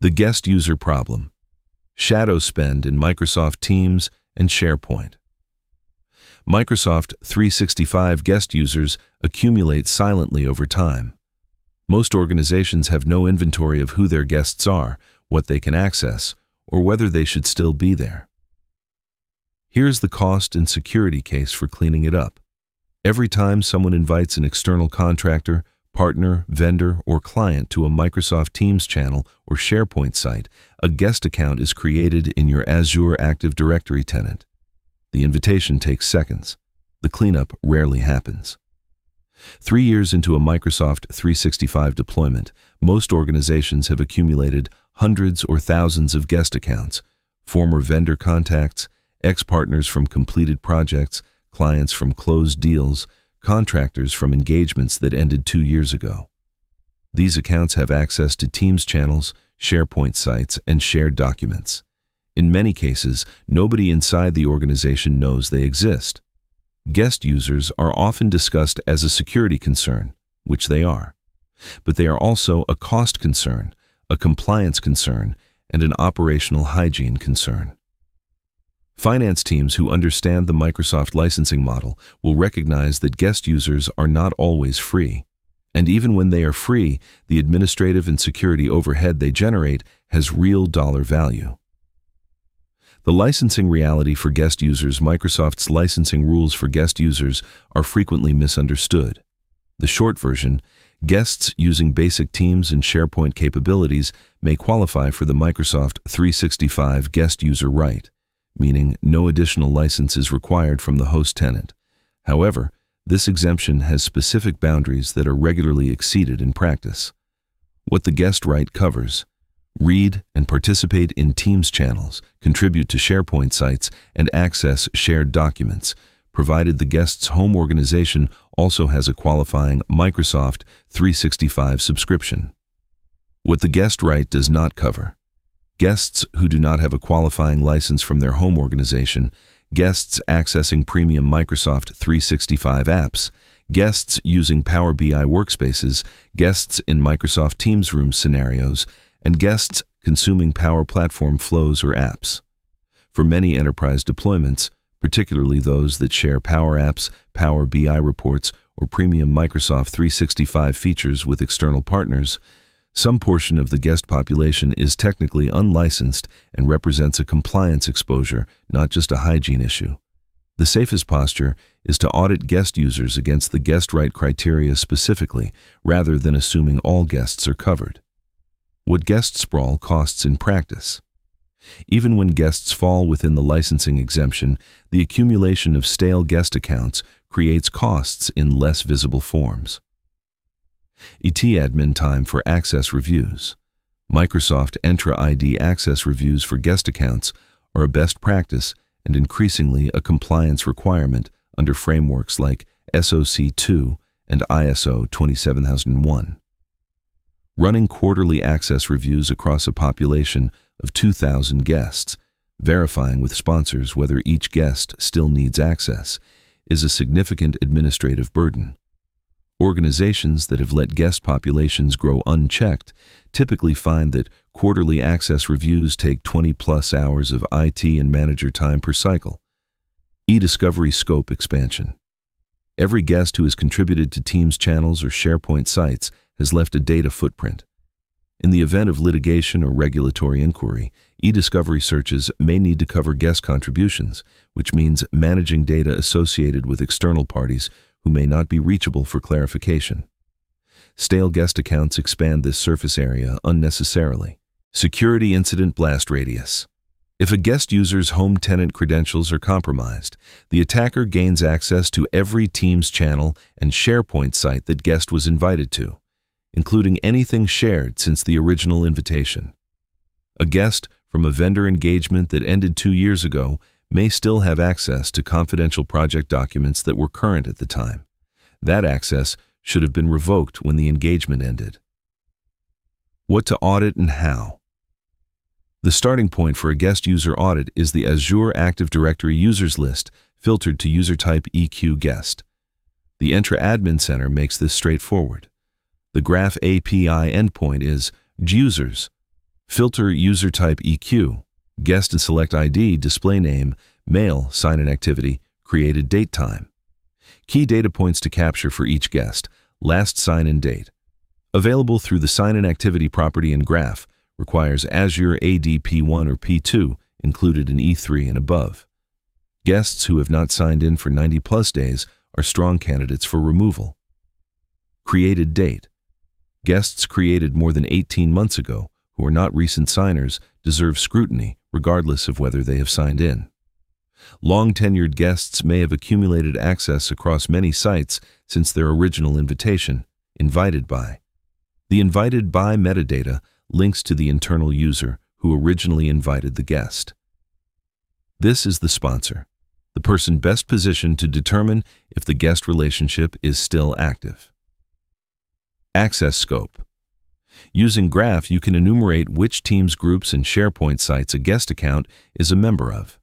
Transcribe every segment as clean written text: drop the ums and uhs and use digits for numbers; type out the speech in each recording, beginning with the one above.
The guest user problem. Shadow spend in Microsoft Teams and SharePoint. Microsoft 365 guest users accumulate silently over time. Most organizations have no inventory of who their guests are, what they can access, or whether they should still be there. Here's the cost and security case for cleaning it up. Every time someone invites an external contractor, partner, vendor, or client to a Microsoft Teams channel or SharePoint site, a guest account is created in your Azure Active Directory tenant. The invitation takes seconds. The cleanup rarely happens. 3 years into a Microsoft 365 deployment, most organizations have accumulated hundreds or thousands of guest accounts, former vendor contacts, ex-partners from completed projects, clients from closed deals, contractors from engagements that ended 2 years ago. These accounts have access to Teams channels, SharePoint sites, and shared documents. In many cases, nobody inside the organization knows they exist. Guest users are often discussed as a security concern, which they are. But they are also a cost concern, a compliance concern, and an operational hygiene concern. Finance teams who understand the Microsoft licensing model will recognize that guest users are not always free. And even when they are free, the administrative and security overhead they generate has real dollar value. The licensing reality for guest users. Microsoft's licensing rules for guest users are frequently misunderstood. The short version: guests using basic Teams and SharePoint capabilities may qualify for the Microsoft 365 guest user right, meaning no additional license is required from the host tenant. However, this exemption has specific boundaries that are regularly exceeded in practice. What the guest right covers: read and participate in Teams channels, contribute to SharePoint sites, and access shared documents, provided the guest's home organization also has a qualifying Microsoft 365 subscription. What the guest right does not cover: guests who do not have a qualifying license from their home organization, guests accessing premium Microsoft 365 apps, guests using Power BI workspaces, guests in Microsoft Teams room scenarios, and guests consuming Power Platform flows or apps. For many enterprise deployments, particularly those that share Power Apps, Power BI reports, or premium Microsoft 365 features with external partners, some portion of the guest population is technically unlicensed and represents a compliance exposure, not just a hygiene issue. The safest posture is to audit guest users against the guest right criteria specifically, rather than assuming all guests are covered. What guest sprawl costs in practice. Even when guests fall within the licensing exemption, the accumulation of stale guest accounts creates costs in less visible forms. ET admin time for access reviews. Microsoft Entra ID access reviews for guest accounts are a best practice and increasingly a compliance requirement under frameworks like SOC 2 and ISO 27001. Running quarterly access reviews across a population of 2,000 guests, verifying with sponsors whether each guest still needs access, is a significant administrative burden. Organizations that have let guest populations grow unchecked typically find that quarterly access reviews take 20+ hours of IT and manager time per cycle. E-discovery scope expansion. Every guest who has contributed to Teams channels or SharePoint sites has left a data footprint. In the event of litigation or regulatory inquiry, e-discovery searches may need to cover guest contributions, which means managing data associated with external parties who may not be reachable for clarification. Stale guest accounts expand this surface area unnecessarily. Security incident blast radius. If a guest user's home tenant credentials are compromised, the attacker gains access to every Teams channel and SharePoint site that guest was invited to, including anything shared since the original invitation. A guest from a vendor engagement that ended 2 years ago may still have access to confidential project documents that were current at the time. That access should have been revoked when the engagement ended. What to audit and how. The starting point for a guest user audit is the Azure Active Directory users list filtered to user type EQ guest. The Entra Admin Center makes this straightforward. The Graph API endpoint is users, Filter user type EQ, guest and select ID, display name, mail, sign-in activity, created date time. Key data points to capture for each guest, last sign-in date. Available through the sign-in activity property in Graph, requires Azure AD P1 or P2 included in E3 and above. Guests who have not signed in for 90+ days are strong candidates for removal. Created date. Guests created more than 18 months ago who are not recent signers deserve scrutiny regardless of whether they have signed in. Long-tenured guests may have accumulated access across many sites since their original invitation, invited by. The invited by metadata links to the internal user who originally invited the guest. This is the sponsor, the person best positioned to determine if the guest relationship is still active. Access scope. Using Graph, you can enumerate which Teams groups and SharePoint sites a guest account is a member of.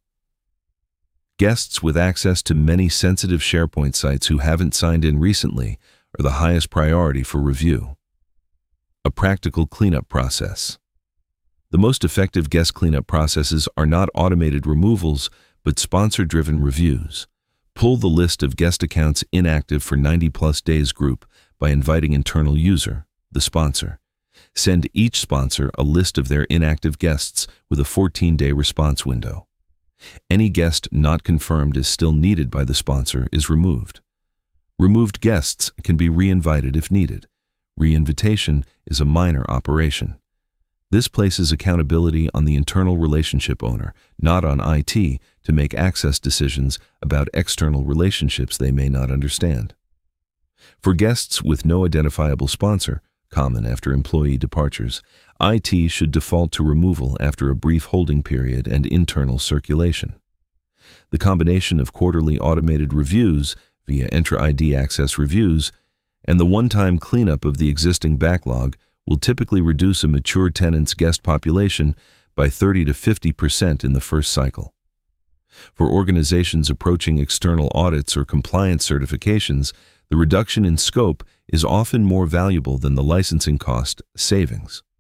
Guests with access to many sensitive SharePoint sites who haven't signed in recently are the highest priority for review. A practical cleanup process. The most effective guest cleanup processes are not automated removals, but sponsor-driven reviews. Pull the list of guest accounts inactive for 90+ days group by inviting internal user, the sponsor. Send each sponsor a list of their inactive guests with a 14-day response window. Any guest not confirmed as still needed by the sponsor is removed. Removed guests can be re-invited if needed. Re-invitation is a minor operation. This places accountability on the internal relationship owner, not on IT, to make access decisions about external relationships they may not understand. For guests with no identifiable sponsor, common after employee departures, IT should default to removal after a brief holding period and internal circulation. The combination of quarterly automated reviews via Entra ID Access reviews and the one-time cleanup of the existing backlog will typically reduce a mature tenant's guest population by 30 to 50% in the first cycle. For organizations approaching external audits or compliance certifications, the reduction in scope is often more valuable than the licensing cost savings.